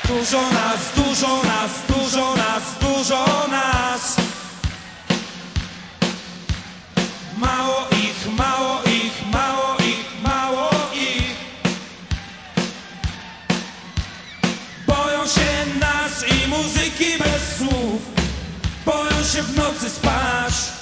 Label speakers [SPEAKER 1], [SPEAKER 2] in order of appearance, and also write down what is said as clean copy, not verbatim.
[SPEAKER 1] Dużo nas, dużo nas, dużo nas, dużo nas. Mało ich, mało ich, mało ich, mało ich. Boją się nas i muzyki bez słów. Boją się w nocy spać.